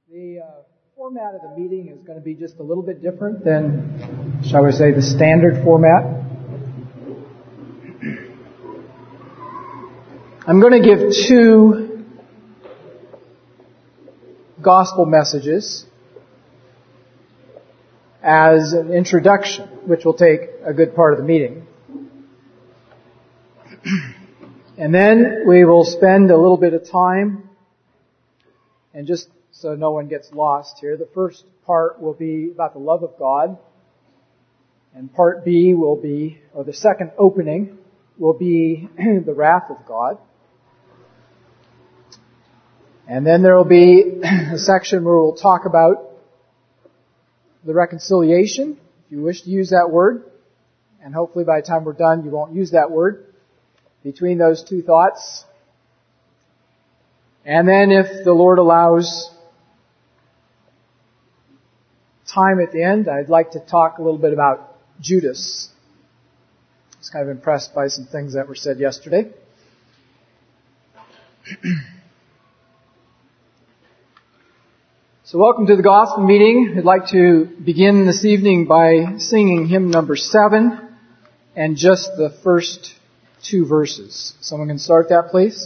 The format of the meeting is going to be just a little bit different than, shall we say, the standard format. I'm going to give two gospel messages as an introduction, which will take a good part of the meeting. And then we will spend a little bit of time, and just so no one gets lost here, the first part will be about the love of God, and part B will be, or the second opening, will be the wrath of God. And then there will be a section where we'll talk about the reconciliation, if you wish to use that word, and hopefully by the time we're done you won't use that word, between those two thoughts. And then if the Lord allows time at the end, I'd like to talk a little bit about Judas. I was kind of impressed by some things that were said yesterday. So welcome to the gospel meeting. I'd like to begin this evening by singing hymn number 7 and just the first 2 verses. Someone can start that, please.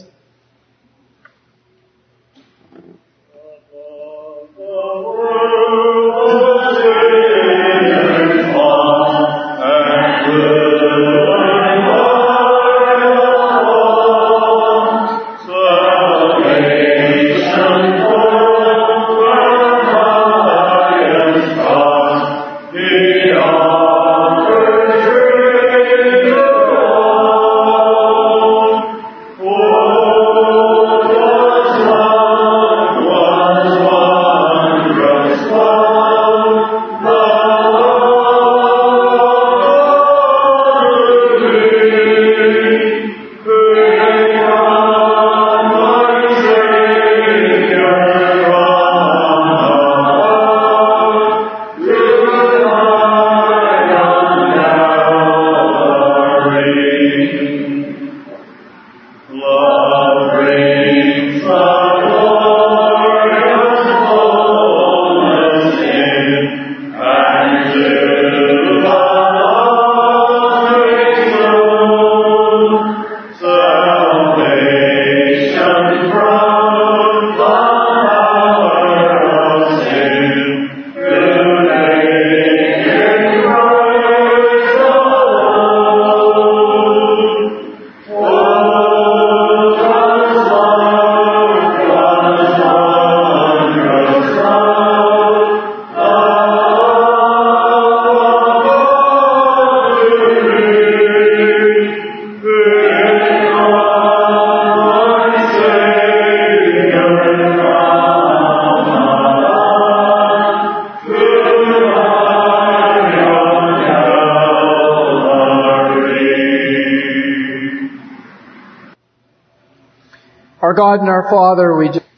Our God and our Father,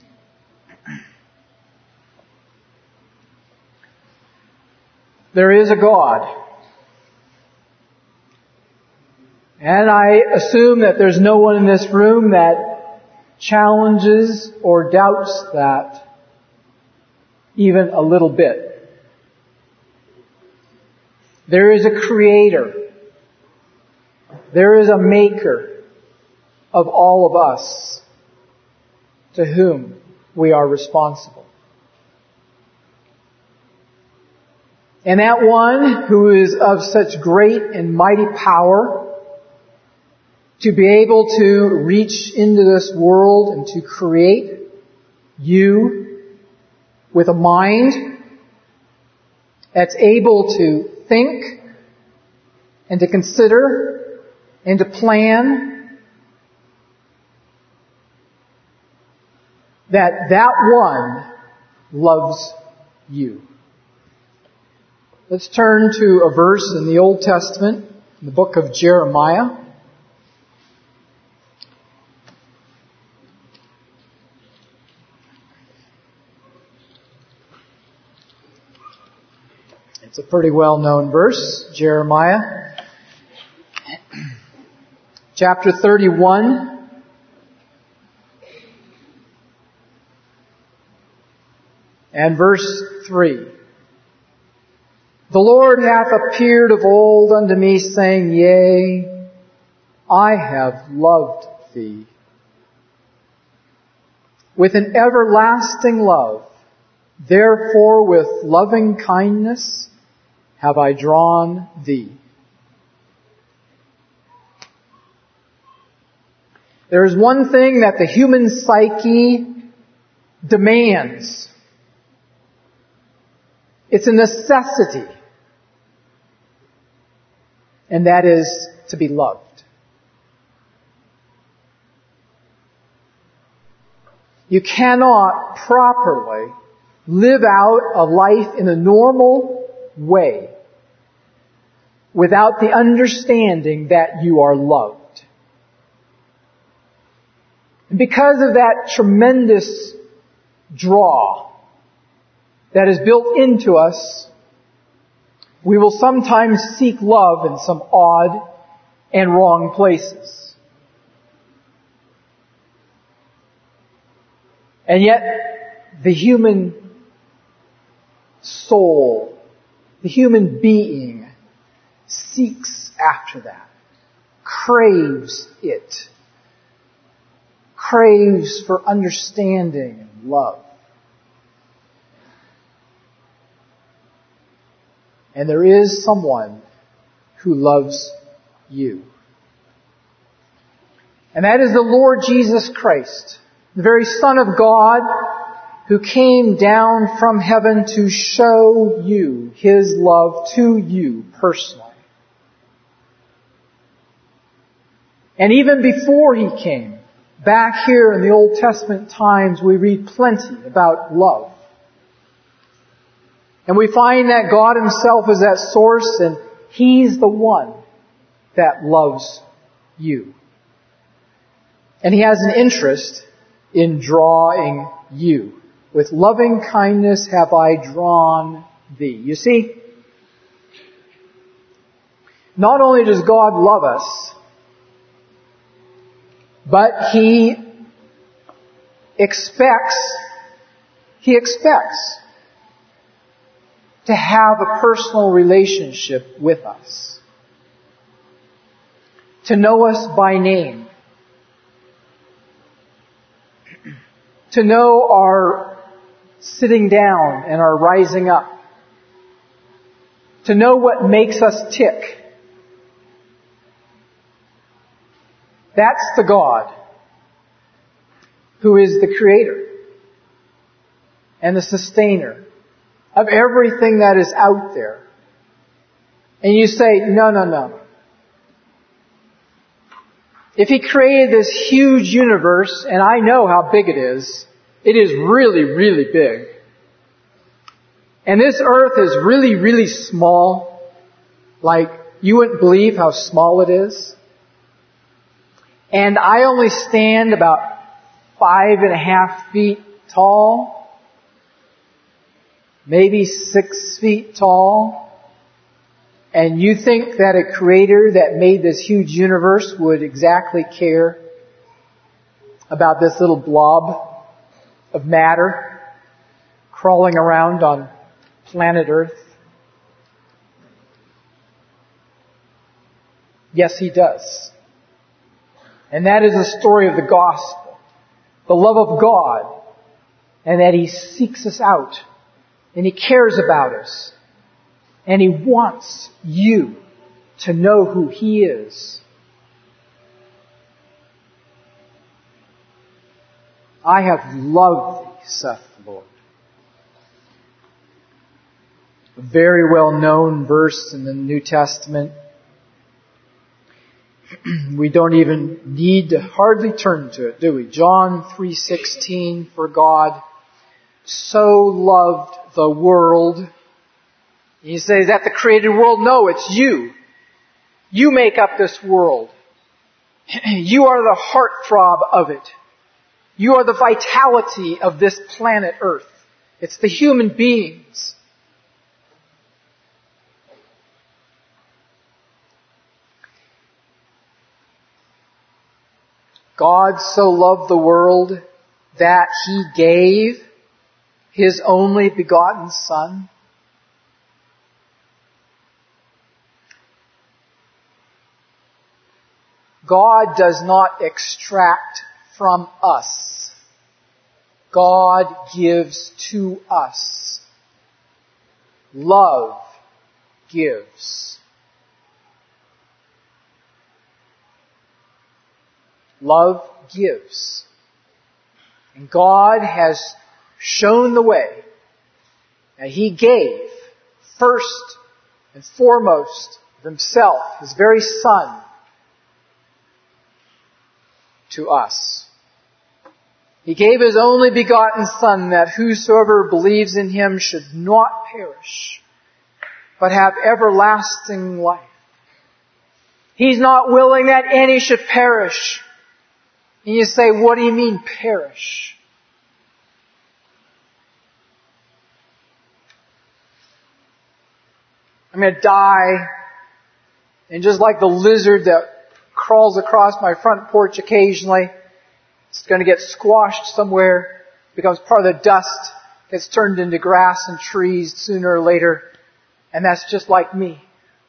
there is a God. And I assume that there's no one in this room that challenges or doubts that even a little bit. There is a Creator. There is a Maker of all of us, to whom we are responsible. And that one who is of such great and mighty power to be able to reach into this world and to create you with a mind that's able to think and to consider and to plan, that one loves you. Let's turn to a verse in the Old Testament, in the book of Jeremiah. It's a pretty well-known verse, Jeremiah. Chapter 31. And verse 3. The Lord hath appeared of old unto me, saying, Yea, I have loved thee with an everlasting love. Therefore with loving kindness have I drawn thee. There is one thing that the human psyche demands. It's a necessity. And that is to be loved. You cannot properly live out a life in a normal way without the understanding that you are loved. And because of that tremendous draw that is built into us, we will sometimes seek love in some odd and wrong places. And yet, the human soul, the human being, seeks after that, craves it, craves for understanding and love. And there is someone who loves you. And that is the Lord Jesus Christ, the very Son of God, who came down from heaven to show you His love to you personally. And even before He came, back here in the Old Testament times, we read plenty about love. And we find that God Himself is that source, and He's the one that loves you. And He has an interest in drawing you. With loving kindness have I drawn thee. You see, not only does God love us, but He expects to have a personal relationship with us. To know us by name. To know our sitting down and our rising up. To know what makes us tick. That's the God who is the creator and the sustainer of everything that is out there. And you say, no. If He created this huge universe, and I know how big it is really, really big. And this earth is really, really small. Like, you wouldn't believe how small it is. And I only stand about 5.5 feet tall. Maybe 6 feet tall. And you think that a creator that made this huge universe would exactly care about this little blob of matter crawling around on planet Earth? Yes, He does. And that is the story of the gospel. The love of God. And that He seeks us out. And He cares about us. And He wants you to know who He is. I have loved thee, saith the Lord. A very well known verse in the New Testament. We don't even need to hardly turn to it, do we? John 3:16, for God so loved the world. You say, is that the created world? No, it's you. You make up this world. You are the heartthrob of it. You are the vitality of this planet Earth. It's the human beings. God so loved the world that He gave His only begotten Son? God does not extract from us. God gives to us. Love gives. Love gives. And God has shown the way. And He gave first and foremost of Himself, His very Son, to us. He gave His only begotten Son, that whosoever believes in Him should not perish, but have everlasting life. He's not willing that any should perish. And you say, what do you mean perish? I'm going to die, and just like the lizard that crawls across my front porch occasionally, it's going to get squashed somewhere, becomes part of the dust, gets turned into grass and trees sooner or later, and that's just like me.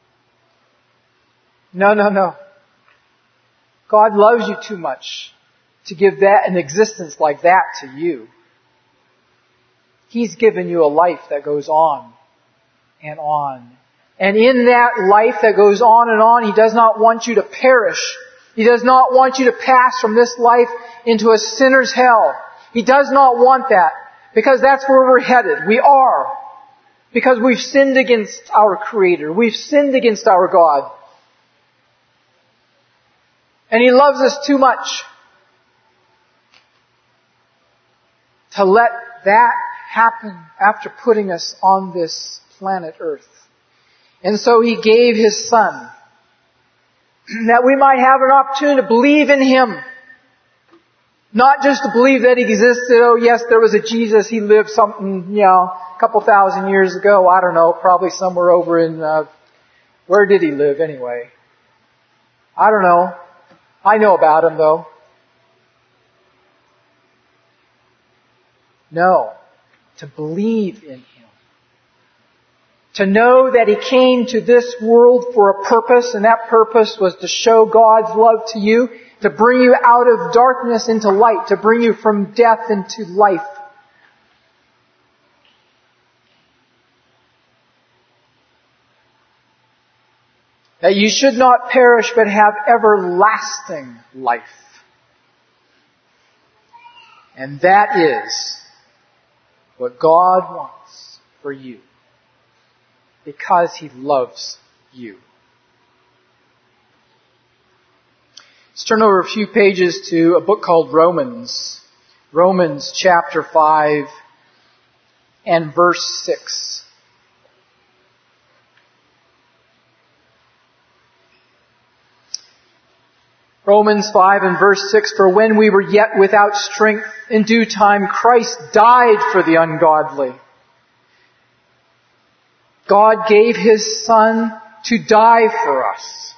No, no, no. God loves you too much to give that an existence like that to you. He's given you a life that goes on and on. And in that life that goes on, He does not want you to perish. He does not want you to pass from this life into a sinner's hell. He does not want that, because that's where we're headed. We are. Because we've sinned against our Creator. We've sinned against our God. And He loves us too much to let that happen after putting us on this planet Earth. And so He gave His Son, that we might have an opportunity to believe in Him. Not just to believe that He existed. Oh yes, there was a Jesus. He lived something, a couple thousand years ago. I don't know, probably somewhere over in, where did He live anyway? I don't know. I know about Him though. No. To believe in Him. To know that He came to this world for a purpose, and that purpose was to show God's love to you, to bring you out of darkness into light, to bring you from death into life. That you should not perish but have everlasting life. And that is what God wants for you. Because He loves you. Let's turn over a few pages to a book called Romans. Romans chapter 5 and verse 6. Romans 5 and verse 6, for when we were yet without strength, in due time Christ died for the ungodly. God gave His Son to die for us.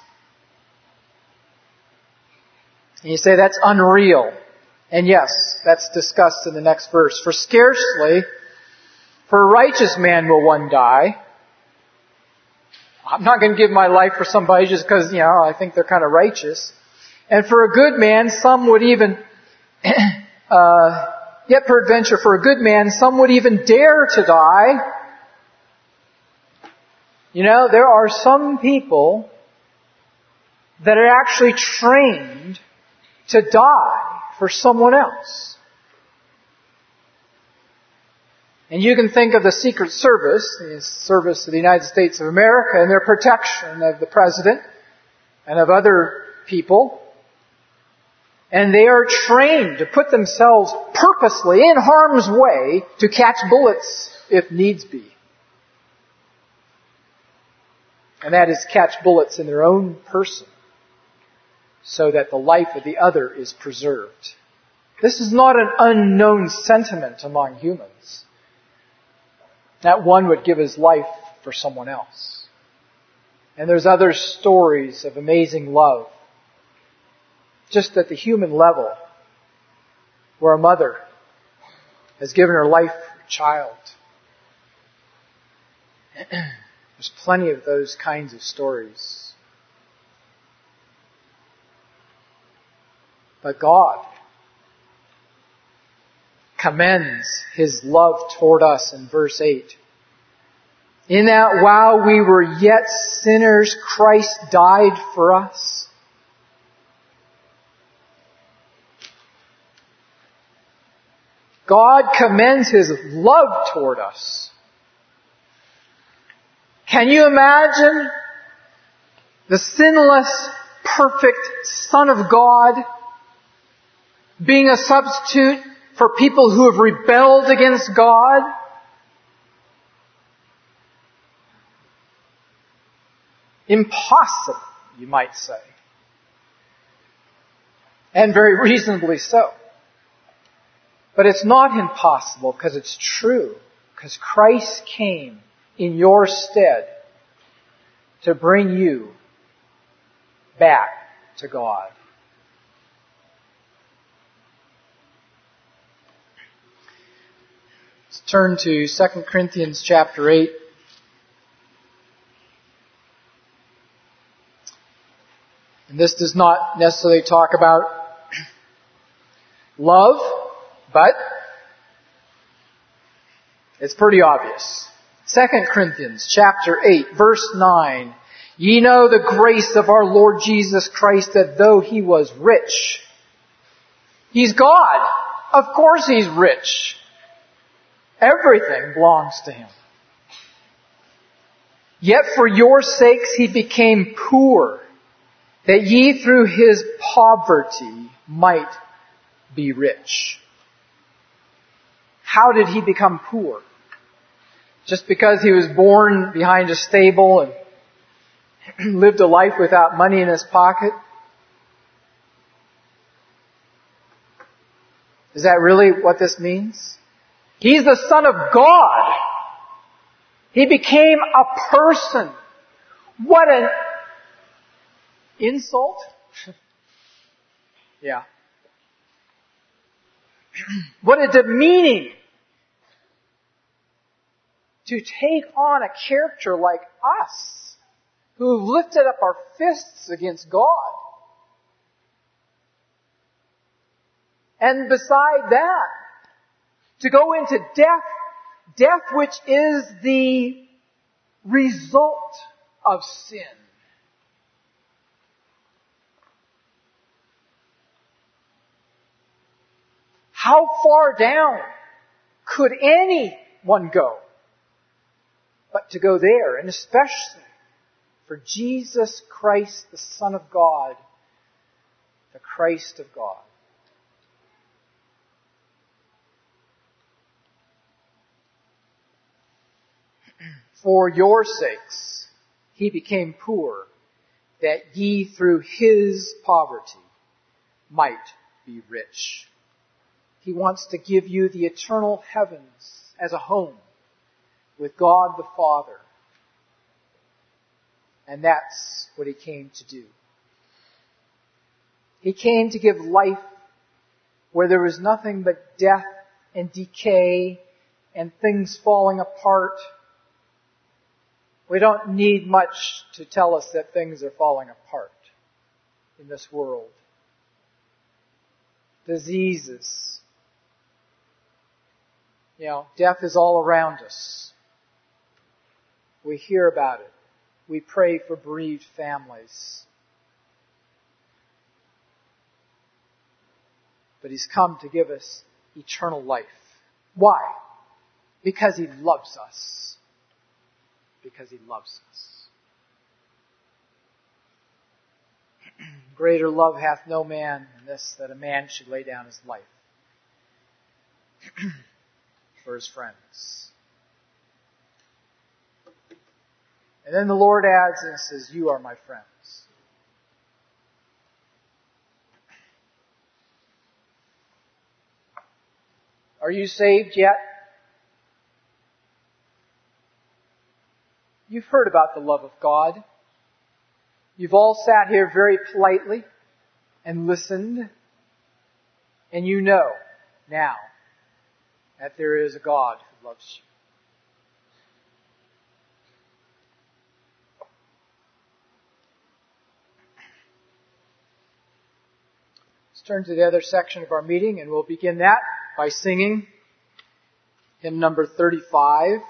And you say, that's unreal. And yes, that's discussed in the next verse. For scarcely, for a righteous man will one die. I'm not going to give my life for somebody just because, I think they're kind of righteous. And for a good man, some would even, yet peradventure for a good man, some would even dare to die. There are some people that are actually trained to die for someone else. And you can think of the Secret Service, the service of the United States of America, and their protection of the President and of other people. And they are trained to put themselves purposely in harm's way to catch bullets if needs be. And that is catch bullets in their own person so that the life of the other is preserved. This is not an unknown sentiment among humans, that one would give his life for someone else. And there's other stories of amazing love, just at the human level, where a mother has given her life for her child. There's plenty of those kinds of stories. But God commends His love toward us in verse 8. In that while we were yet sinners, Christ died for us. God commends His love toward us. Can you imagine the sinless, perfect Son of God being a substitute for people who have rebelled against God? Impossible, you might say. And very reasonably so. But it's not impossible because it's true. Because Christ came in your stead to bring you back to God. Let's turn to 2 Corinthians chapter 8. And this does not necessarily talk about love, but it's pretty obvious. 2 Corinthians chapter 8, verse 9. Ye know the grace of our Lord Jesus Christ, that though He was rich, He's God. Of course He's rich. Everything belongs to Him. Yet for your sakes He became poor, that ye through His poverty might be rich. How did He become poor? Just because He was born behind a stable and lived a life without money in His pocket? Is that really what this means? He's the Son of God. He became a person. What an insult? Yeah. What a demeaning to take on a character like us, who have lifted up our fists against God. And beside that, to go into death which is the result of sin. How far down could anyone go but to go there? And especially for Jesus Christ, the Son of God, the Christ of God. For your sakes He became poor, that ye through His poverty might be rich. He wants to give you the eternal heavens as a home with God the Father. And that's what He came to do. He came to give life where there was nothing but death and decay and things falling apart. We don't need much to tell us that things are falling apart in this world. Diseases. Death is all around us. We hear about it. We pray for bereaved families. But He's come to give us eternal life. Why? Because He loves us. Because He loves us. Greater love hath no man than this, that a man should lay down his life for his friends. And then the Lord adds and says, you are my friends. Are you saved yet? You've heard about the love of God. You've all sat here very politely and listened. And you know now that there is a God who loves you. Let's turn to the other section of our meeting, and we'll begin that by singing hymn number 35. I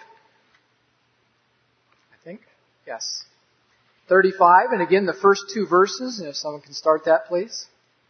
think. Yes. 35, and again the first two verses, and if someone can start that, please.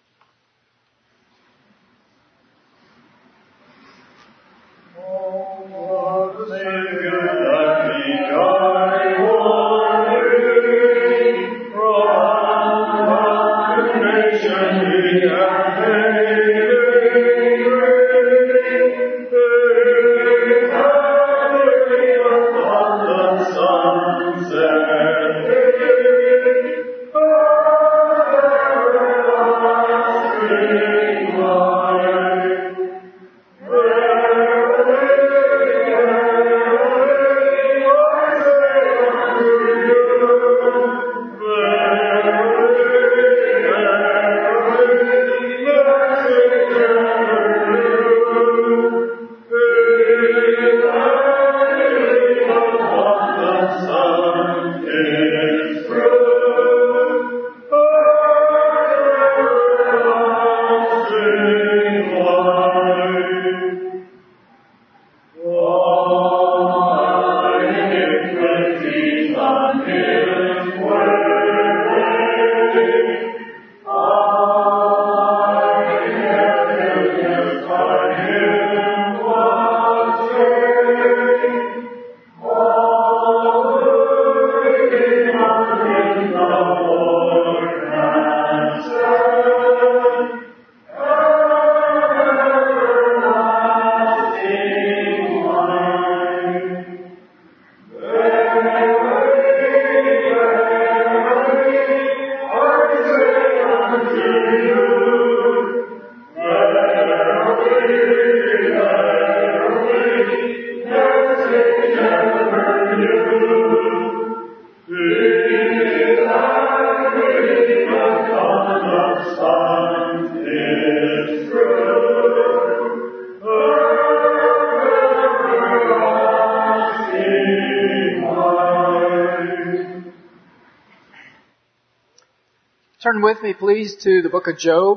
Turn with me, please, to the book of Job.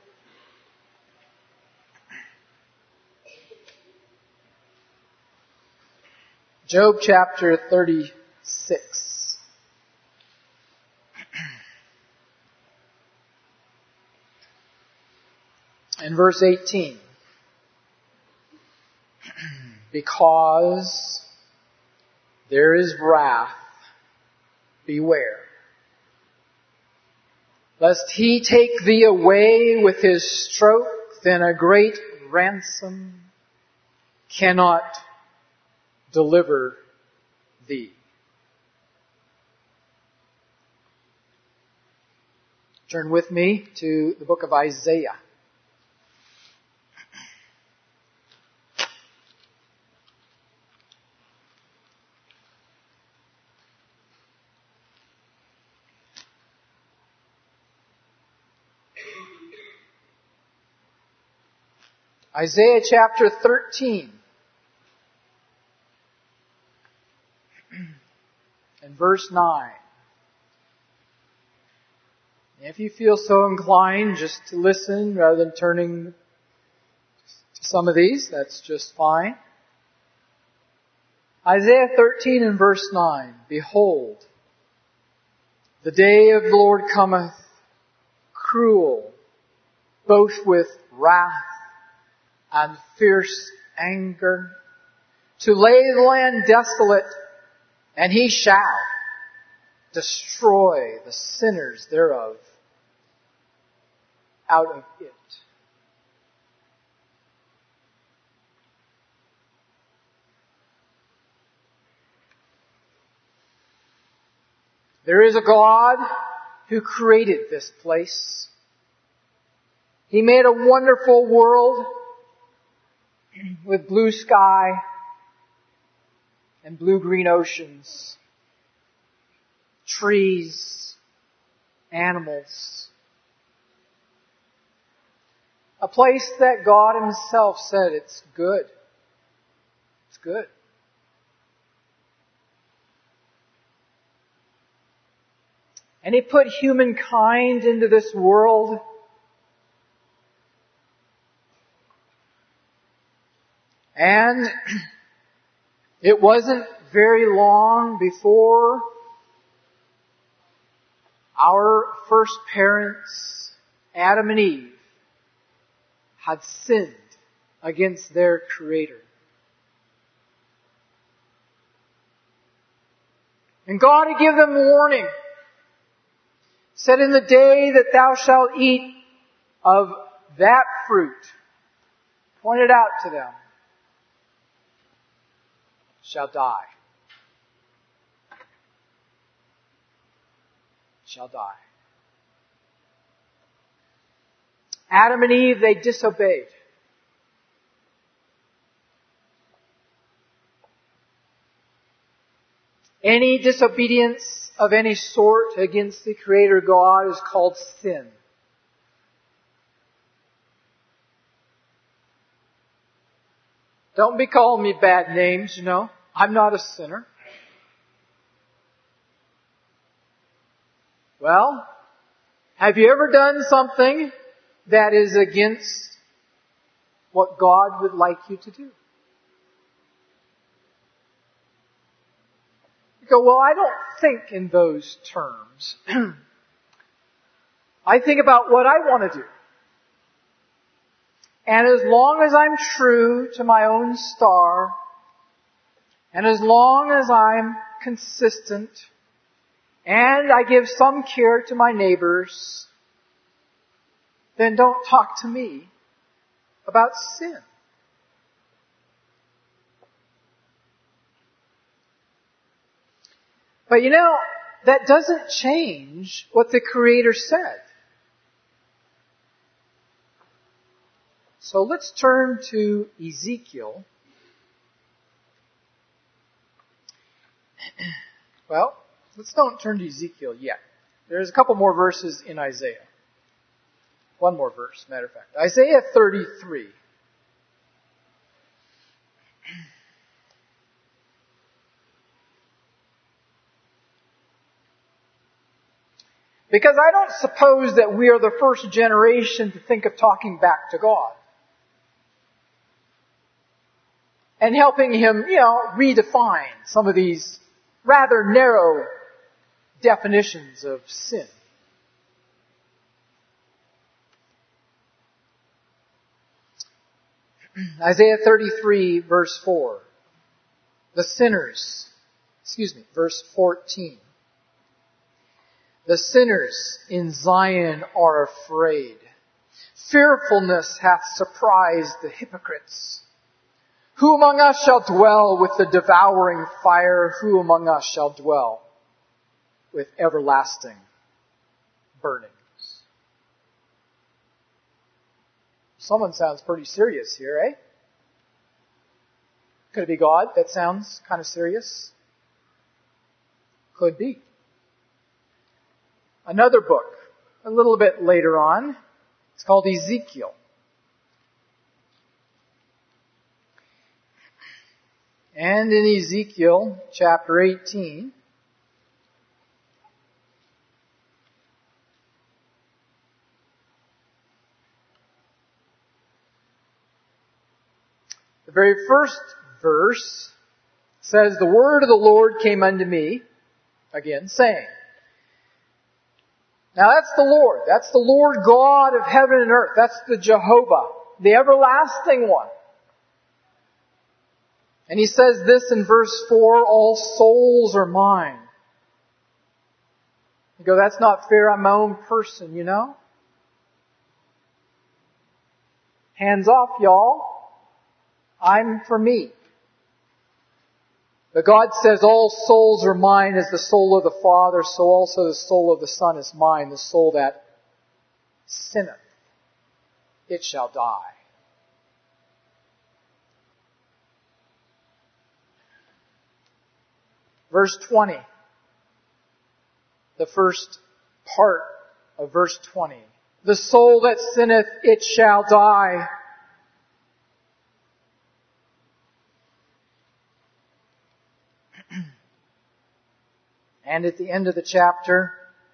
Job chapter 36. And verse 18. Because there is wrath, beware. Lest he take thee away with his stroke, then a great ransom cannot deliver thee. Turn with me to the book of Isaiah. Isaiah chapter 13 and verse 9. If you feel so inclined just to listen rather than turning to some of these, that's just fine. Isaiah 13 and verse 9. Behold, the day of the Lord cometh, cruel, both with wrath and fierce anger, to lay the land desolate, and he shall destroy the sinners thereof out of it. There is a God who created this place. He made a wonderful world with blue sky and blue-green oceans, trees, animals. A place that God Himself said it's good. It's good. And He put humankind into this world. And it wasn't very long before our first parents, Adam and Eve, had sinned against their Creator. And God had given them warning. Said, in the day that thou shalt eat of that fruit, pointed out to them, shall die. Shall die. Adam and Eve, they disobeyed. Any disobedience of any sort against the Creator God is called sin. Don't be calling me bad names, you know. I'm not a sinner. Well, have you ever done something that is against what God would like you to do? You go, well, I don't think in those terms. I think about what I want to do. And as long as I'm true to my own star, and as long as I'm consistent, and I give some care to my neighbors, then don't talk to me about sin. But you know, that doesn't change what the Creator said. So let's turn to Ezekiel. Well, let's don't turn to Ezekiel yet. There's a couple more verses in Isaiah. One more verse, matter of fact. Isaiah 33. Because I don't suppose that we are the first generation to think of talking back to God. And helping Him, redefine some of these rather narrow definitions of sin. Isaiah 33, verse 4. Verse 14. The sinners in Zion are afraid. Fearfulness hath surprised the hypocrites. Who among us shall dwell with the devouring fire? Who among us shall dwell with everlasting burnings? Someone sounds pretty serious here, eh? Could it be God that sounds kind of serious? Could be. Another book, a little bit later on, it's called Ezekiel. And in Ezekiel chapter 18, the very first verse says, the word of the Lord came unto me, again, saying. Now that's the Lord. That's the Lord God of heaven and earth. That's the Jehovah, the everlasting one. And He says this in verse 4, all souls are mine. You go, that's not fair. I'm my own person, you know. Hands off, y'all. I'm for me. But God says, all souls are mine, as the soul of the Father, so also the soul of the Son is mine. The soul that sinneth, it shall die. Verse 20. The first part of verse 20. The soul that sinneth, it shall die. And at the end of the chapter,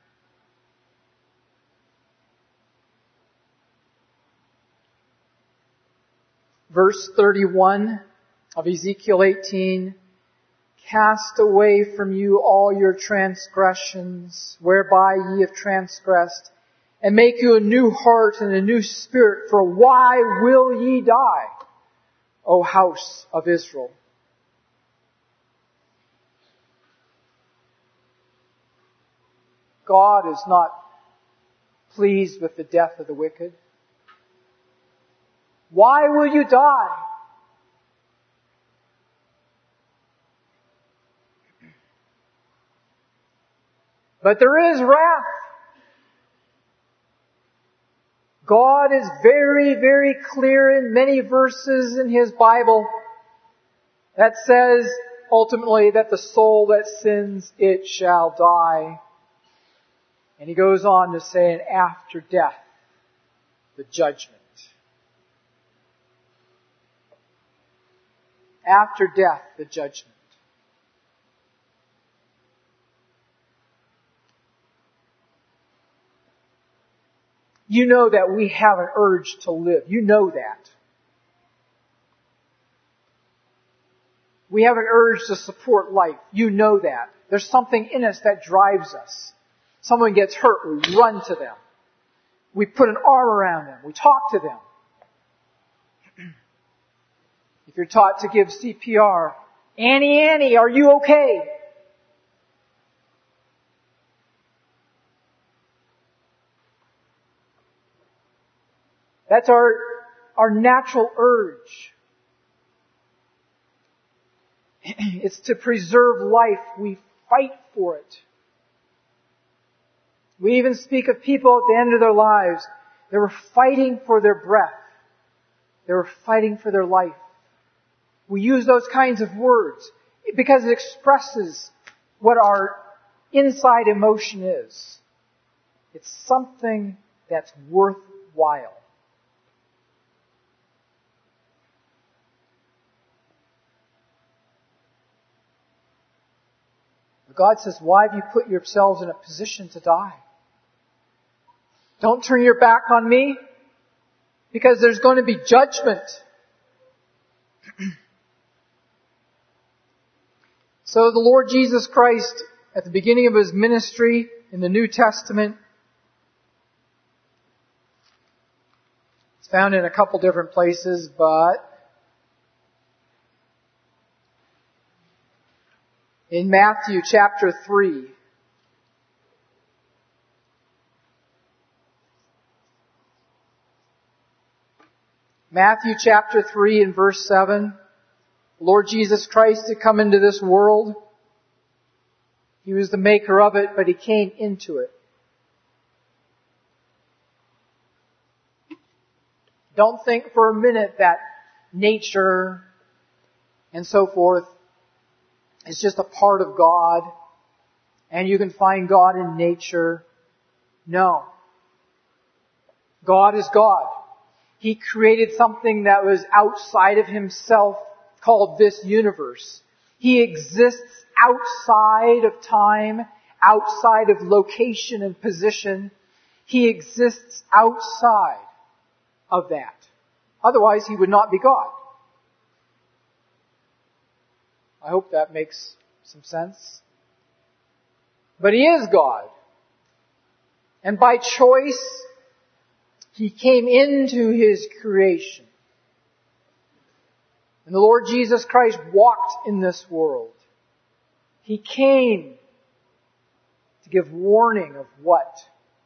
verse 31 of Ezekiel 18, cast away from you all your transgressions, whereby ye have transgressed, and make you a new heart and a new spirit, for why will ye die, O house of Israel? God is not pleased with the death of the wicked. Why will you die? But there is wrath. God is very, very clear in many verses in His Bible that says ultimately that the soul that sins, it shall die. And He goes on to say, and after death, the judgment. After death, the judgment. You know that we have an urge to live. You know that. We have an urge to support life. You know that. There's something in us that drives us. Someone gets hurt, we run to them. We put an arm around them. We talk to them. If you're taught to give CPR, Annie, are you okay? That's our natural urge. It's to preserve life. We fight for it. We even speak of people at the end of their lives. They were fighting for their breath. They were fighting for their life. We use those kinds of words because it expresses what our inside emotion is. It's something that's worthwhile. God says, why have you put yourselves in a position to die? Don't turn your back on me, because there's going to be judgment. So the Lord Jesus Christ, at the beginning of His ministry in the New Testament, it's found in a couple different places, but in Matthew chapter 3, Matthew chapter 3 and verse 7, Lord Jesus Christ had come into this world. He was the maker of it, but He came into it. Don't think for a minute that nature and so forth is just a part of God and you can find God in nature. No. God is God. He created something that was outside of Himself called this universe. He exists outside of time, outside of location and position. He exists outside of that. Otherwise, He would not be God. I hope that makes some sense. But He is God. And by choice, He came into His creation. And the Lord Jesus Christ walked in this world. He came to give warning of what?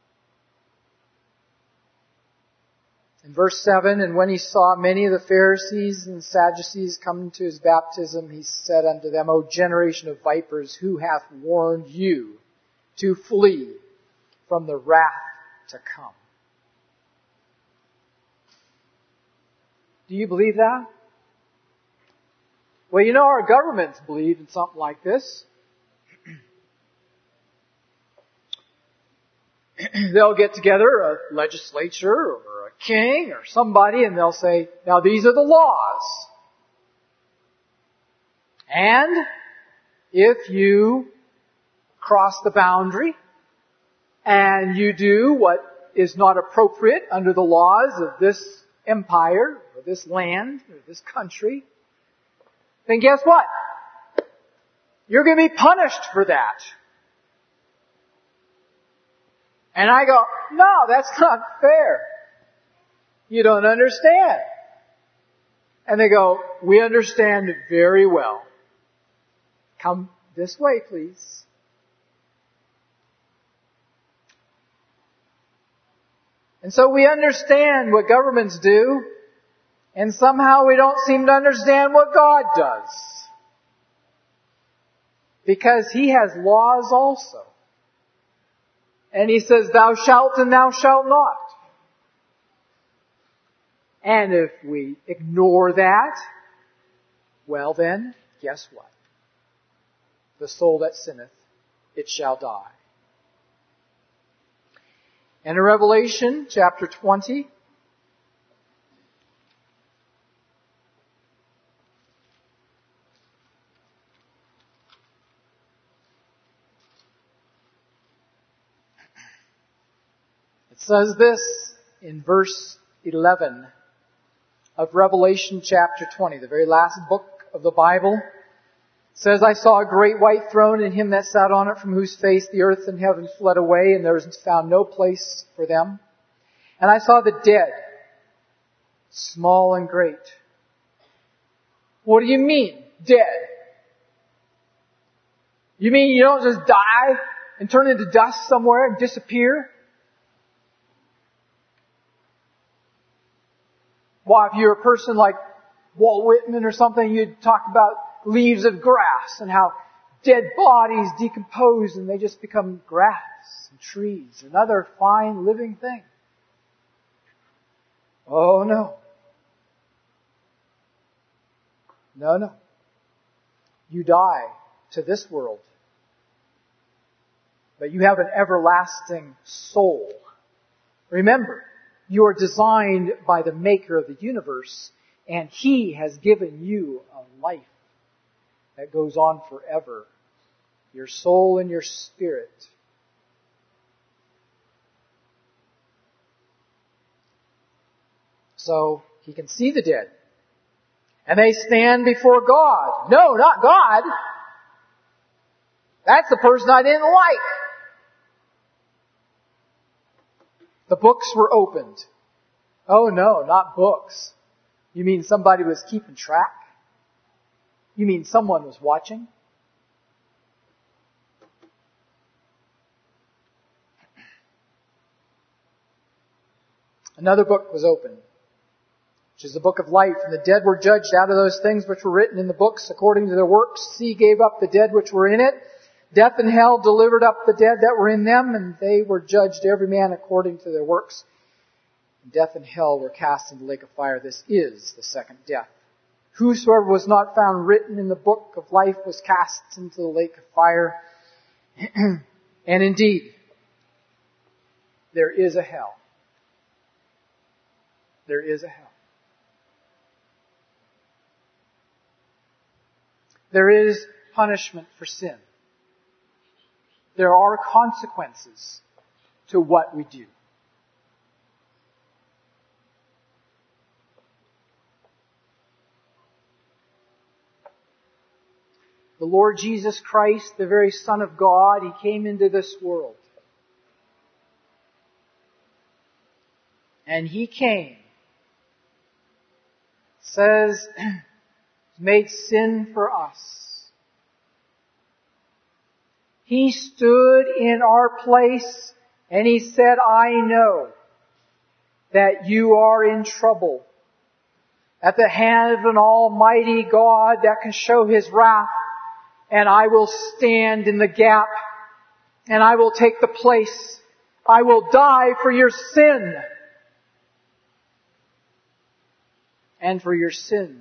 In verse 7, and when He saw many of the Pharisees and Sadducees come to His baptism, He said unto them, O generation of vipers, who hath warned you to flee from the wrath to come? Do you believe that? Well, you know, our governments believe in something like this. They'll get together, a legislature or a king or somebody, and they'll say, now these are the laws. And if you cross the boundary and you do what is not appropriate under the laws of this empire or this land or this country, then guess what? You're going to be punished for that. And I go, no, that's not fair. You don't understand. And they go, we understand very well. Come this way, please. And so we understand what governments do, and somehow we don't seem to understand what God does. Because He has laws also. And He says, thou shalt and thou shalt not. And if we ignore that, well then, guess what? The soul that sinneth, it shall die. And in Revelation chapter 20, it says this in verse 11 of Revelation chapter 20, the very last book of the Bible. It says, I saw a great white throne and Him that sat on it, from whose face the earth and heaven fled away, and there was found no place for them. And I saw the dead, small and great. What do you mean, dead? You mean you don't just die and turn into dust somewhere and disappear? Well, if you're a person like Walt Whitman or something, you'd talk about leaves of grass and how dead bodies decompose and they just become grass and trees and other fine living things. Oh no. No. You die to this world, but you have an everlasting soul. Remember, you are designed by the Maker of the universe, and He has given you a life that goes on forever. Your soul and your spirit. So, He can see the dead. And they stand before God. No, not God. That's the person I didn't like. The books were opened. Oh no, not books. You mean somebody was keeping track? You mean someone was watching? Another book was opened, which is the book of life. And the dead were judged out of those things which were written in the books according to their works. Sea gave up the dead which were in it. Death and hell delivered up the dead that were in them, and they were judged every man according to their works. And death and hell were cast into the lake of fire. This is the second death. Whosoever was not found written in the book of life was cast into the lake of fire. And indeed, there is a hell. There is a hell. There is punishment for sin. There are consequences to what we do. The Lord Jesus Christ, the very Son of God, He came into this world. And He came, says, made sin for us. He stood in our place and He said, I know that you are in trouble at the hand of an almighty God that can show His wrath, and I will stand in the gap and I will take the place. I will die for your sin and for your sins.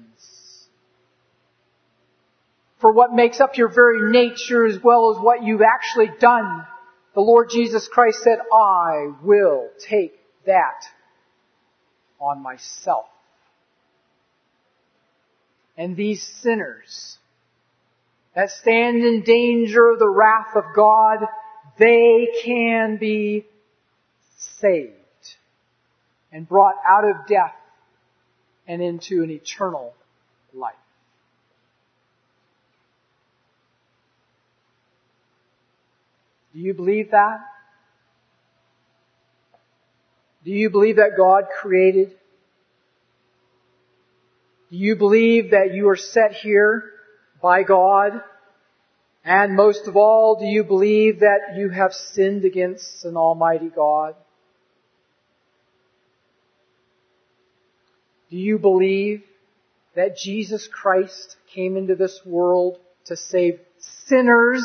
For what makes up your very nature as well as what you've actually done. The Lord Jesus Christ said, I will take that on myself. And these sinners, that stand in danger of the wrath of God, they can be saved and brought out of death and into an eternal life. Do you believe that? Do you believe that God created? Do you believe that you are set here by God? And most of all, do you believe that you have sinned against an almighty God? Do you believe that Jesus Christ came into this world to save sinners?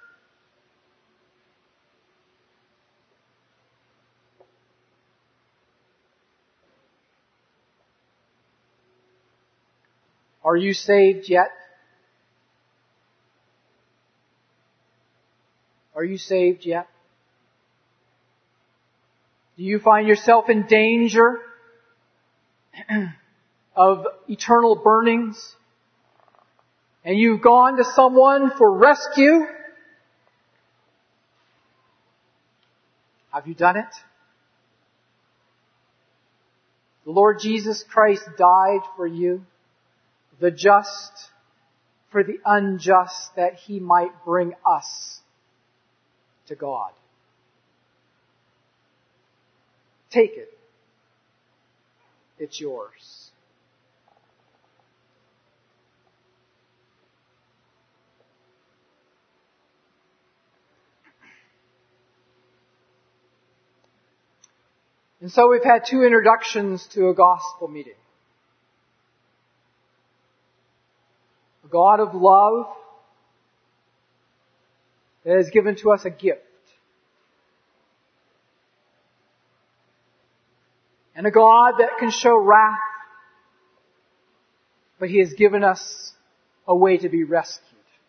Are you saved yet? Are you saved yet? Do you find yourself in danger of eternal burnings? And you've gone to someone for rescue? Have you done it? The Lord Jesus Christ died for you, the just for the unjust, that He might bring us to God. Take it. It's yours. And so we've had two introductions to a gospel meeting. A God of love that has given to us a gift. And a God that can show wrath, but He has given us a way to be rescued.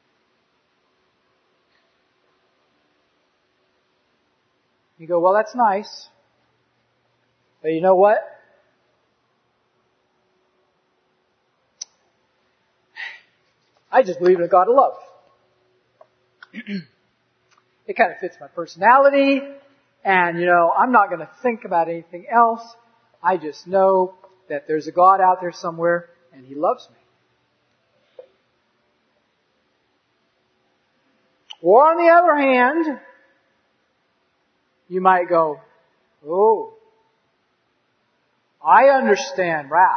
You go, well, that's nice. But you know what? I just believe in a God of love. It kind of fits my personality, and I'm not going to think about anything else. I just know that there's a God out there somewhere, and He loves me. Or on the other hand, you might go, oh, I understand wrath.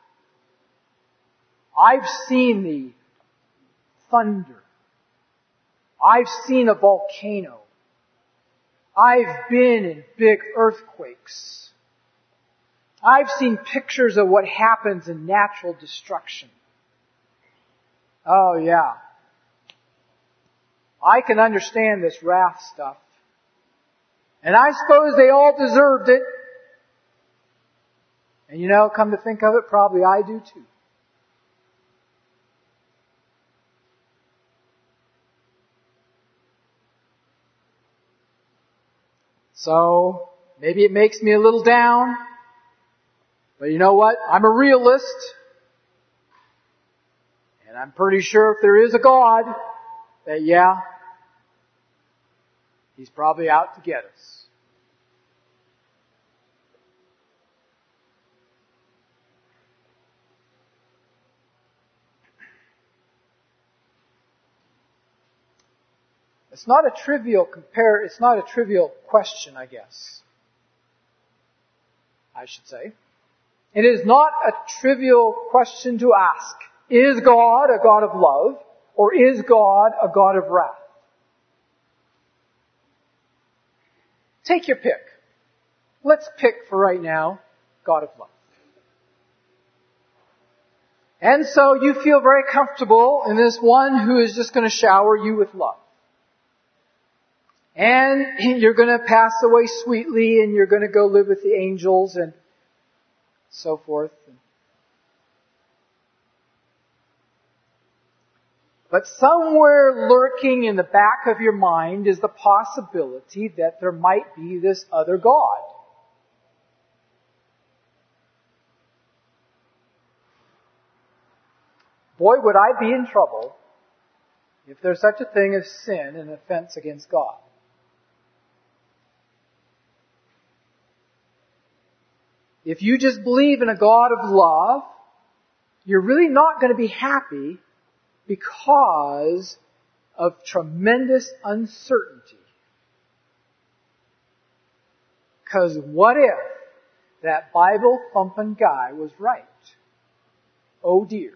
I've seen the thunder. I've seen a volcano. I've been in big earthquakes. I've seen pictures of what happens in natural destruction. Oh yeah. I can understand this wrath stuff. And I suppose they all deserved it. And come to think of it, probably I do too. So, maybe it makes me a little down. But you know what? I'm a realist. And I'm pretty sure if there is a God, that He's probably out to get us. It's not a trivial question, I guess. I should say. It is not a trivial question to ask. Is God a God of love, or is God a God of wrath? Take your pick. Let's pick for right now, God of love. And so you feel very comfortable in this one who is just going to shower you with love. And you're going to pass away sweetly, and you're going to go live with the angels and so forth. But somewhere lurking in the back of your mind is the possibility that there might be this other God. Boy, would I be in trouble if there's such a thing as sin and offense against God. If you just believe in a God of love, you're really not going to be happy because of tremendous uncertainty. Because what if that Bible-thumping guy was right? Oh dear.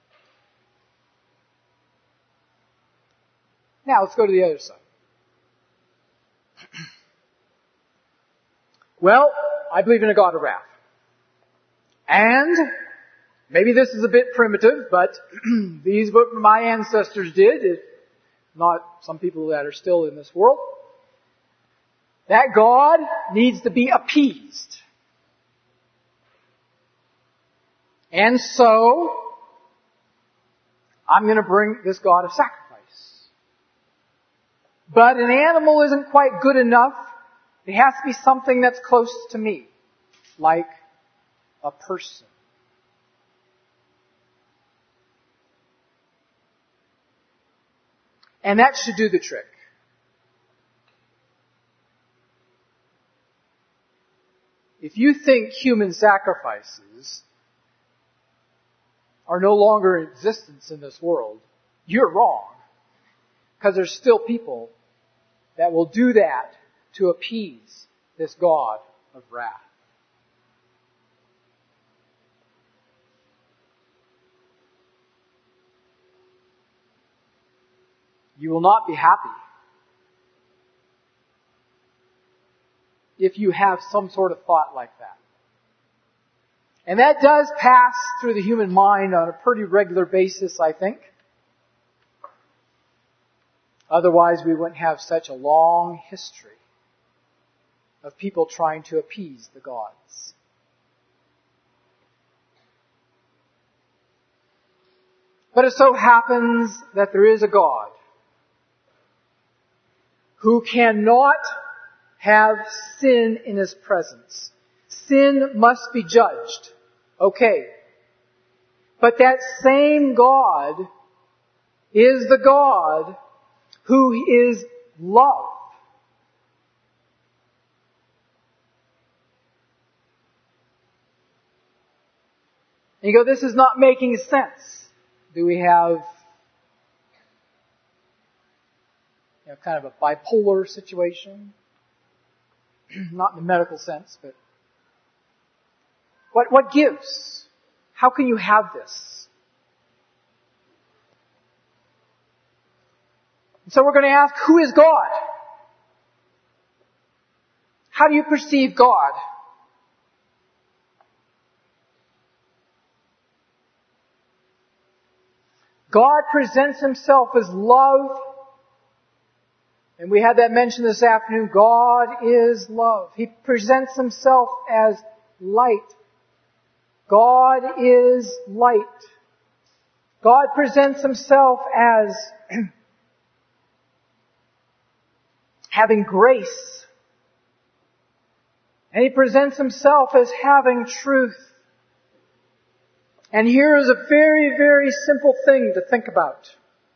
Now let's go to the other side. Well, I believe in a God of wrath. And maybe this is a bit primitive, but these what my ancestors did, not some people that are still in this world. That God needs to be appeased. And so, I'm going to bring this God of sacrifice. But an animal isn't quite good enough. It has to be something that's close to me, like a person. And that should do the trick. If you think human sacrifices are no longer in existence in this world, you're wrong. Because there's still people that will do that to appease this God of wrath. You will not be happy if you have some sort of thought like that. And that does pass through the human mind on a pretty regular basis, I think. Otherwise, we wouldn't have such a long history of people trying to appease the gods. But it so happens that there is a God who cannot have sin in His presence. Sin must be judged. Okay. But that same God is the God who is love. And you go, this is not making sense. Do we have kind of a bipolar situation? Not in the medical sense, but what gives? How can you have this? And so we're going to ask, who is God? How do you perceive God? God presents Himself as love. And we had that mentioned this afternoon. God is love. He presents Himself as light. God is light. God presents Himself as having grace. And He presents Himself as having truth. And here is a very, very simple thing to think about.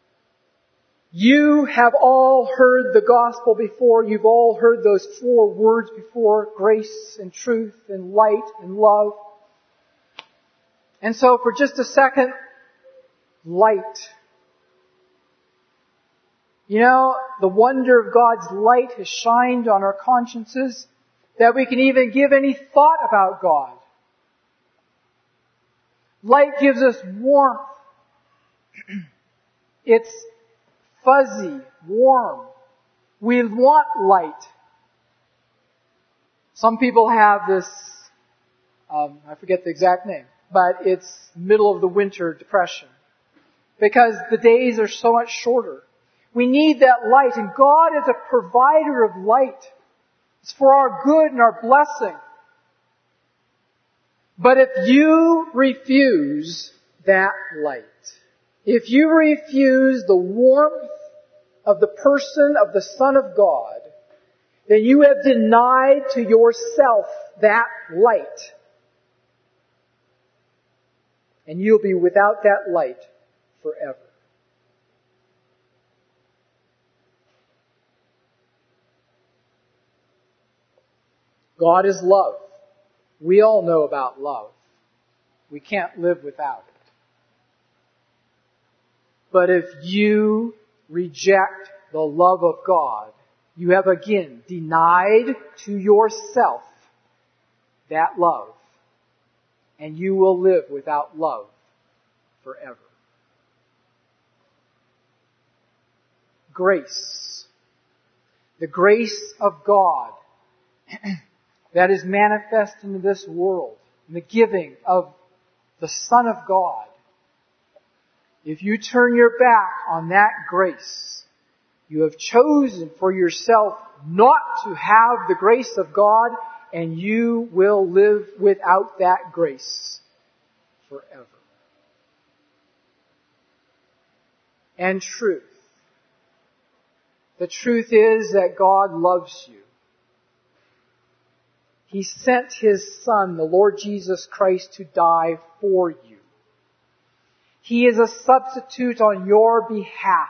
You have all heard the gospel before. You've all heard those 4 words before. Grace and truth and light and love. And so for just a second, light. You know, the wonder of God's light has shined on our consciences that we can even give any thought about God. Light gives us warmth. It's fuzzy, warm. We want light. Some people have this, I forget the exact name, but it's middle of the winter depression. Because the days are so much shorter. We need that light, and God is a provider of light. It's for our good and our blessing. But if you refuse that light, if you refuse the warmth of the person of the Son of God, then you have denied to yourself that light. And you'll be without that light forever. God is love. We all know about love. We can't live without it. But if you reject the love of God, you have again denied to yourself that love. And you will live without love forever. Grace. The grace of God that is manifest in this world, in the giving of the Son of God. If you turn your back on that grace, you have chosen for yourself not to have the grace of God, and you will live without that grace forever. And truth. The truth is that God loves you. He sent His Son, the Lord Jesus Christ, to die for you. He is a substitute on your behalf.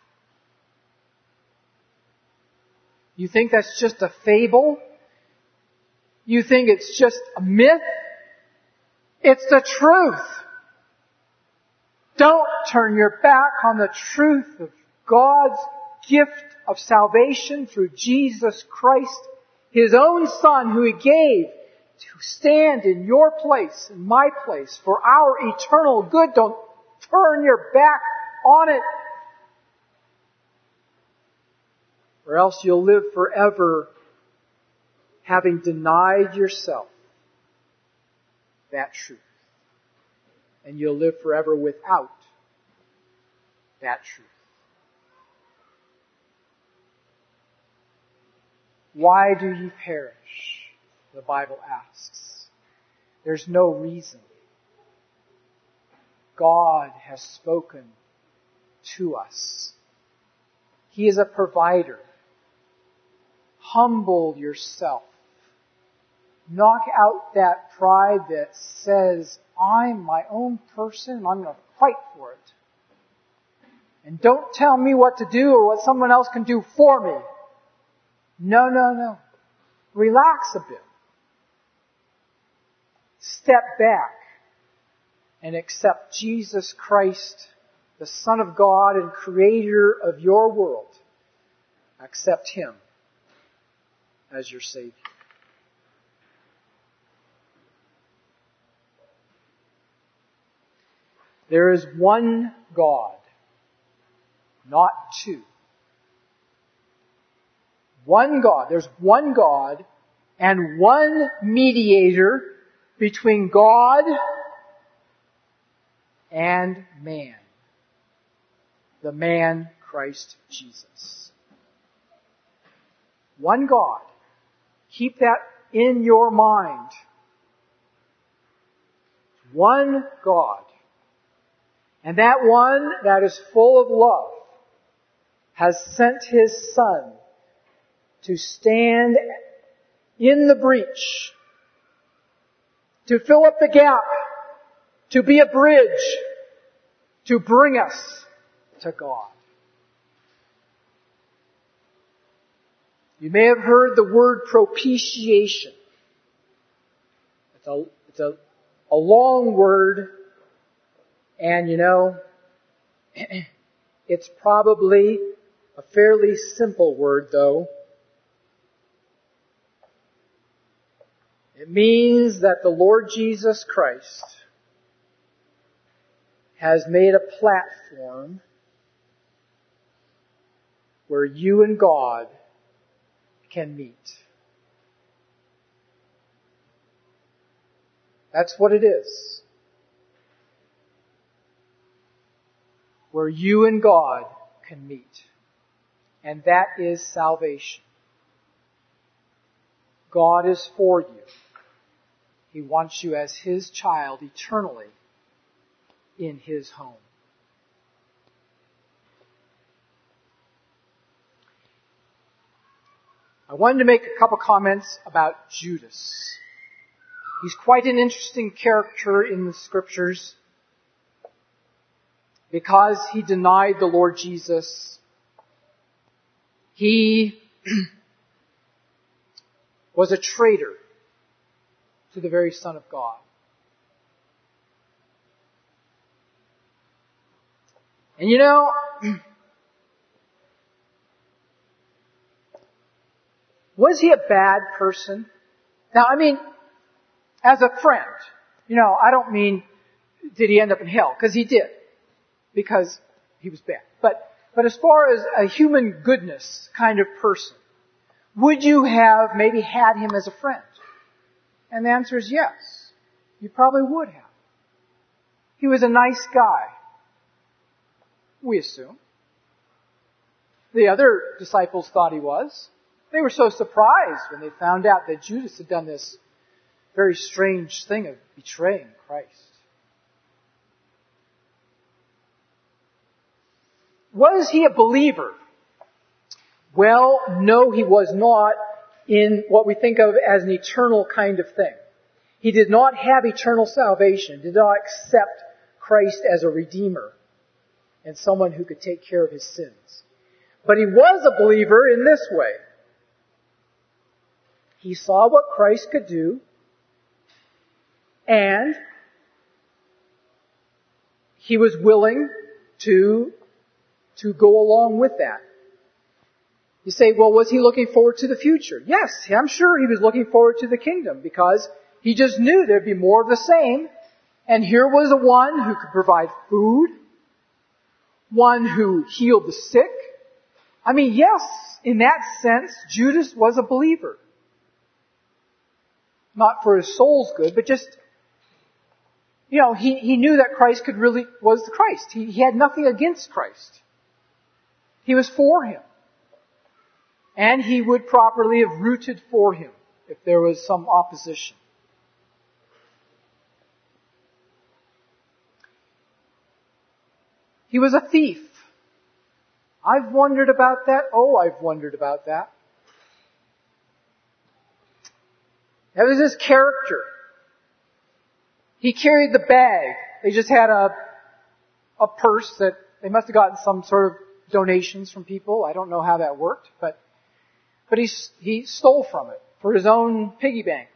You think that's just a fable? You think it's just a myth? It's the truth. Don't turn your back on the truth of God's gift of salvation through Jesus Christ, His own Son, who He gave to stand in your place, in my place, for our eternal good. Don't turn your back on it, or else you'll live forever having denied yourself that truth. And you'll live forever without that truth. Why do ye perish? The Bible asks. There's no reason. God has spoken to us. He is a provider. Humble yourself. Knock out that pride that says, I'm my own person and I'm going to fight for it. And don't tell me what to do or what someone else can do for me. No. Relax a bit. Step back and accept Jesus Christ, the Son of God and Creator of your world. Accept Him as your Savior. There is one God, not two. One God. There's one God and one mediator between God and man. The man, Christ Jesus. One God. Keep that in your mind. One God. And that one that is full of love has sent His Son to stand in the breach, to fill up the gap, to be a bridge, to bring us to God. You may have heard the word propitiation. It's a long word, and it's probably a fairly simple word, though. It means that the Lord Jesus Christ has made a platform where you and God can meet. That's what it is. Where you and God can meet. And that is salvation. God is for you. He wants you as His child eternally in His home. I wanted to make a couple comments about Judas. He's quite an interesting character in the Scriptures because he denied the Lord Jesus. He was a traitor. to the very Son of God. And you know, was he a bad person? Now, I mean, as a friend, I don't mean did he end up in hell, because he did, because he was bad. But as far as a human goodness kind of person, would you have maybe had him as a friend? And the answer is yes. You probably would have. He was a nice guy, we assume. The other disciples thought he was. They were so surprised when they found out that Judas had done this very strange thing of betraying Christ. Was he a believer? Well, no, he was not in what we think of as an eternal kind of thing. He did not have eternal salvation, did not accept Christ as a redeemer and someone who could take care of his sins. But he was a believer in this way. He saw what Christ could do, and he was willing to go along with that. You say, well, was he looking forward to the future? Yes, I'm sure he was looking forward to the kingdom, because he just knew there'd be more of the same. And here was a one who could provide food, one who healed the sick. I mean, yes, in that sense, Judas was a believer. Not for his soul's good, but just, he knew that Christ was the Christ. He had nothing against Christ. He was for him. And he would properly have rooted for him if there was some opposition. He was a thief. I've wondered about that. Oh, I've wondered about that. That was his character. He carried the bag. They just had a purse that they must have gotten some sort of donations from people. I don't know how that worked, but he stole from it for his own piggy bank.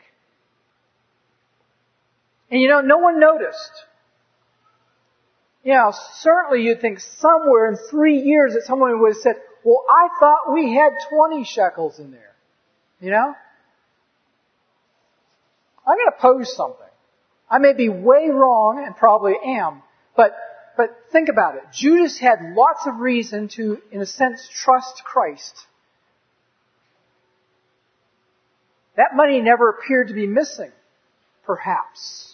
And no one noticed. Certainly you'd think somewhere in 3 years that someone would have said, well, I thought we had 20 shekels in there. I'm going to pose something. I may be way wrong, and probably am, but think about it. Judas had lots of reason to, in a sense, trust Christ. That money never appeared to be missing, perhaps.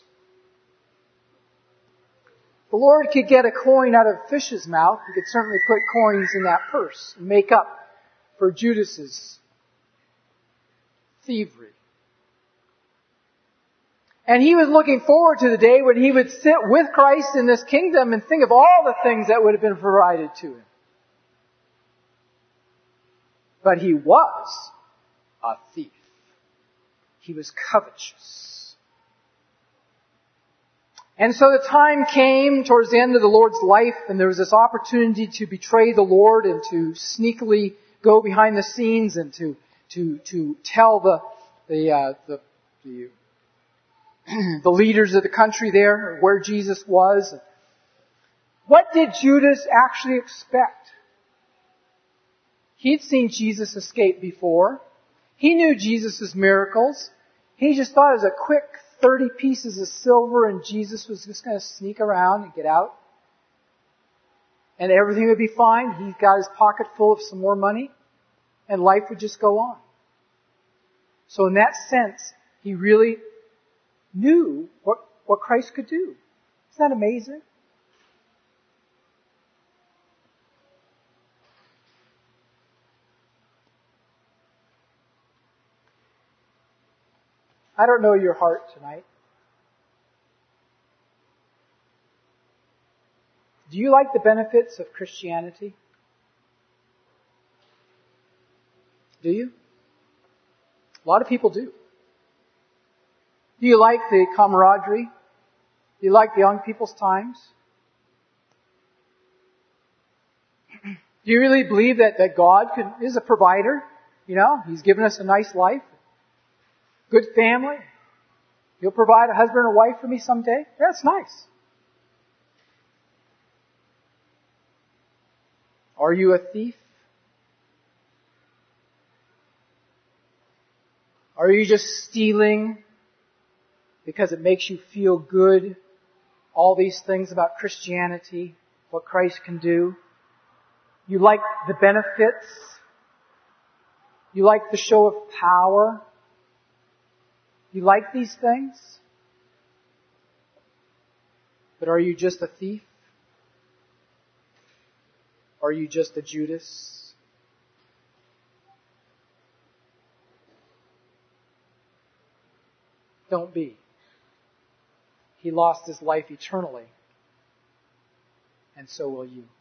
The Lord could get a coin out of a fish's mouth. He could certainly put coins in that purse and make up for Judas's thievery. And he was looking forward to the day when he would sit with Christ in this kingdom and think of all the things that would have been provided to him. But he was a thief. He was covetous. And so the time came towards the end of the Lord's life, and there was this opportunity to betray the Lord and to sneakily go behind the scenes and to tell the leaders of the country there where Jesus was. What did Judas actually expect? He'd seen Jesus escape before. He knew Jesus' miracles. He just thought it was a quick 30 pieces of silver and Jesus was just going to sneak around and get out. And everything would be fine. He got his pocket full of some more money and life would just go on. So in that sense, he really knew what Christ could do. Isn't that amazing? I don't know your heart tonight. Do you like the benefits of Christianity? Do you? A lot of people do. Do you like the camaraderie? Do you like the young people's times? Do you really believe that God is a provider? He's given us a nice life, good family, You'll provide a husband or wife for me someday? That's nice. Are you a thief? Are you just stealing because it makes you feel good? All these things about Christianity, what Christ can do. You like the benefits. You like the show of power. You like these things. But are you just a thief? Are you just a Judas? Don't be. He lost his life eternally, and so will you.